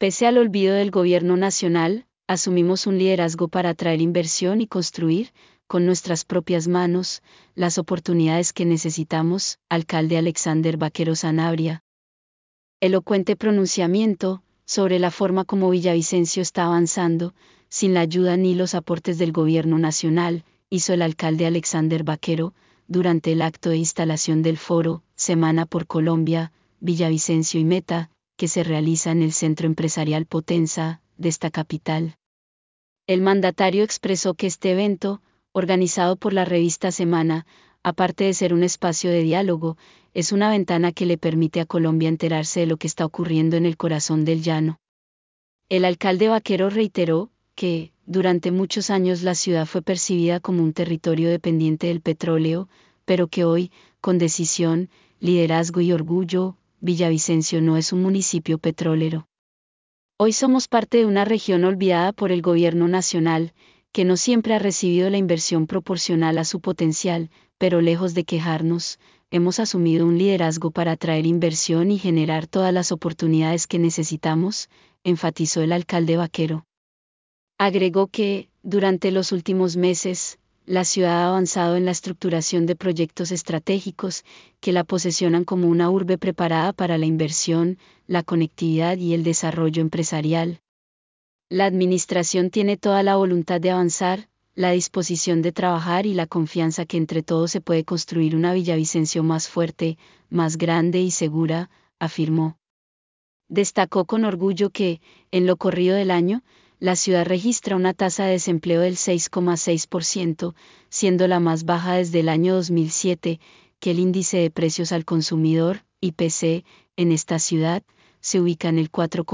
Pese al olvido del gobierno nacional, asumimos un liderazgo para atraer inversión y construir, con nuestras propias manos, las oportunidades que necesitamos. Alcalde Alexander Vaquero Sanabria. Elocuente pronunciamiento sobre la forma como Villavicencio está avanzando, sin la ayuda ni los aportes del gobierno nacional, hizo el alcalde Alexander Vaquero, durante el acto de instalación del foro, Semana por Colombia, Villavicencio y Meta, que se realiza en el Centro Empresarial Potenza, de esta capital. El mandatario expresó que este evento, organizado por la revista Semana, aparte de ser un espacio de diálogo, es una ventana que le permite a Colombia enterarse de lo que está ocurriendo en el corazón del llano. El alcalde Vaquero reiteró que, durante muchos años la ciudad fue percibida como un territorio dependiente del petróleo, pero que hoy, con decisión, liderazgo y orgullo, Villavicencio no es un municipio petrolero. Hoy somos parte de una región olvidada por el gobierno nacional, que no siempre ha recibido la inversión proporcional a su potencial, pero lejos de quejarnos, hemos asumido un liderazgo para atraer inversión y generar todas las oportunidades que necesitamos, enfatizó el alcalde Vaquero. Agregó que, durante los últimos meses, la ciudad ha avanzado en la estructuración de proyectos estratégicos que la posesionan como una urbe preparada para la inversión, la conectividad y el desarrollo empresarial. La administración tiene toda la voluntad de avanzar, la disposición de trabajar y la confianza que entre todos se puede construir una Villavicencio más fuerte, más grande y segura, afirmó. Destacó con orgullo que, en lo corrido del año, la ciudad registra una tasa de desempleo del 6,6%, siendo la más baja desde el año 2007, que el índice de precios al consumidor, IPC, en esta ciudad, se ubica en el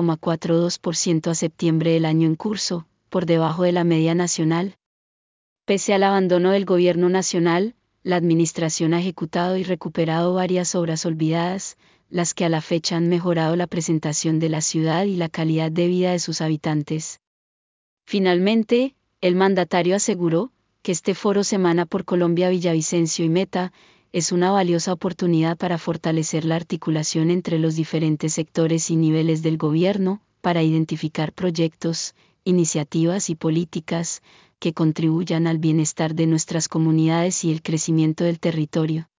4,42% a septiembre del año en curso, por debajo de la media nacional. Pese al abandono del gobierno nacional, la administración ha ejecutado y recuperado varias obras olvidadas, las que a la fecha han mejorado la presentación de la ciudad y la calidad de vida de sus habitantes. Finalmente, el mandatario aseguró que este foro Semana por Colombia Villavicencio y Meta es una valiosa oportunidad para fortalecer la articulación entre los diferentes sectores y niveles del gobierno, para identificar proyectos, iniciativas y políticas que contribuyan al bienestar de nuestras comunidades y el crecimiento del territorio.